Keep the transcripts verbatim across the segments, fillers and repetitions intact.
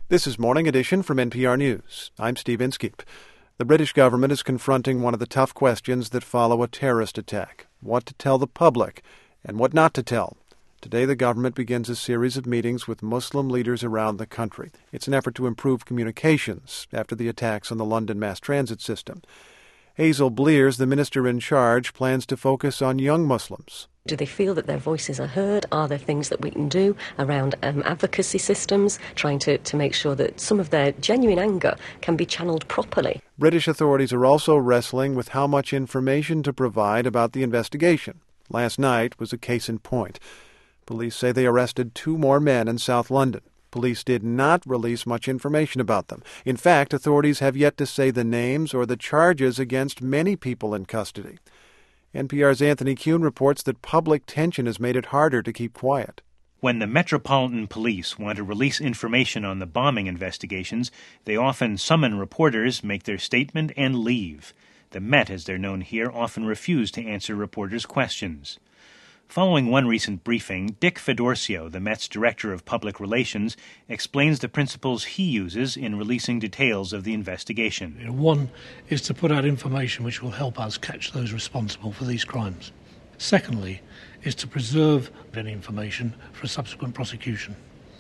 This is Morning Edition from N P R News. I'm Steve Inskeep. The British government is confronting one of the tough questions that follow a terrorist attack: what to tell the public and what not to tell. Today, the government begins a series of meetings with Muslim leaders around the country. It's an effort to improve communications after the attacks on the London mass transit system. Hazel Blears, the minister in charge, plans to focus on young Muslims. Do they feel that their voices are heard? Are there things that we can do around um, advocacy systems, trying to, to make sure that some of their genuine anger can be channeled properly? British authorities are also wrestling with how much information to provide about the investigation. Last night was a case in point. Police say they arrested two more men in South London. Police did not release much information about them. In fact, authorities have yet to say the names or the charges against many people in custody. N P R's Anthony Kuhn reports that public tension has made it harder to keep quiet. When the Metropolitan Police want to release information on the bombing investigations, they often summon reporters, make their statement, and leave. The Met, as they're known here, often refuse to answer reporters' questions. Following one recent briefing, Dick Fedorcio, the Met's Director of Public Relations, explains the principles he uses in releasing details of the investigation. One is to put out information which will help us catch those responsible for these crimes. Secondly, is to preserve any information for a subsequent prosecution.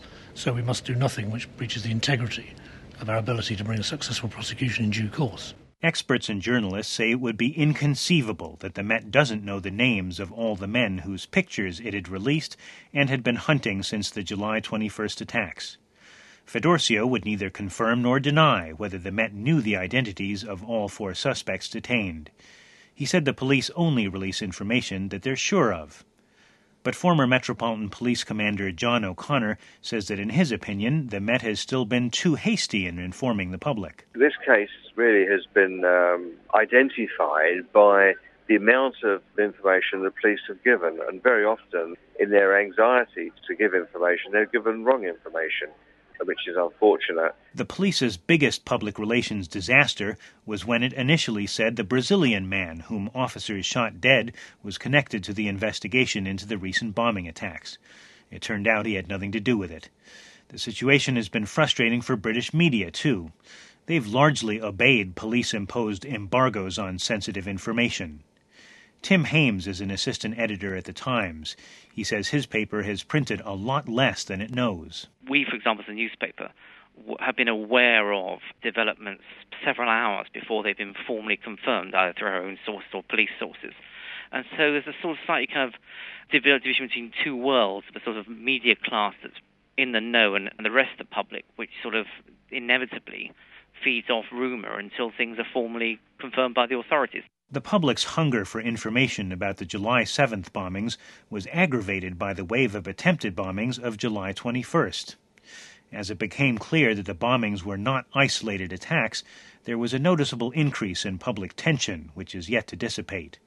So we must do nothing which breaches the integrity of our ability to bring a successful prosecution in due course. Experts and journalists say it would be inconceivable that the Met doesn't know the names of all the men whose pictures it had released and had been hunting since the July twenty-first attacks. Fedorcio would neither confirm nor deny whether the Met knew the identities of all four suspects detained. He said the police only release information that they're sure of. But former Metropolitan Police Commander John O'Connor says that in his opinion, the Met has still been too hasty in informing the public. This case really has been um, identified by the amount of information the police have given, and very often in their anxiety to give information, they've given wrong information, which is unfortunate. The police's biggest public relations disaster was when it initially said the Brazilian man whom officers shot dead was connected to the investigation into the recent bombing attacks. It turned out he had nothing to do with it. The situation has been frustrating for British media, too. They've largely obeyed police-imposed embargoes on sensitive information. Tim Hames is an assistant editor at The Times. He says his paper has printed a lot less than it knows. We, for example, as a newspaper, have been aware of developments several hours before they've been formally confirmed, either through our own sources or police sources. And so there's a sort of slightly kind of division between two worlds, the sort of media class that's in the know and, and the rest of the public, which sort of inevitably feeds off rumour until things are formally confirmed by the authorities. The public's hunger for information about the July seventh bombings was aggravated by the wave of attempted bombings of July twenty-first. As it became clear that the bombings were not isolated attacks, there was a noticeable increase in public tension, which is yet to dissipate.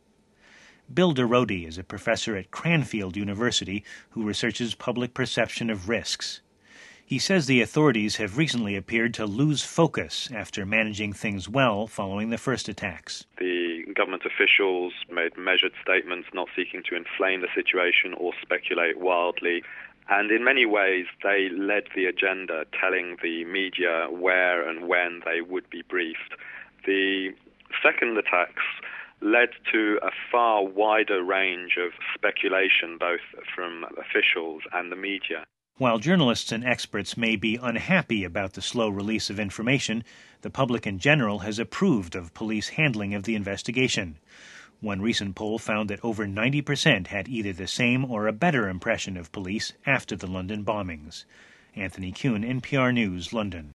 Bill Derody is a professor at Cranfield University who researches public perception of risks. He says the authorities have recently appeared to lose focus after managing things well following the first attacks. The government officials made measured statements, not seeking to inflame the situation or speculate wildly. And in many ways, they led the agenda, telling the media where and when they would be briefed. The second attacks led to a far wider range of speculation, both from officials and the media. While journalists and experts may be unhappy about the slow release of information, the public in general has approved of police handling of the investigation. One recent poll found that over ninety percent had either the same or a better impression of police after the London bombings. Anthony Kuhn, N P R News, London.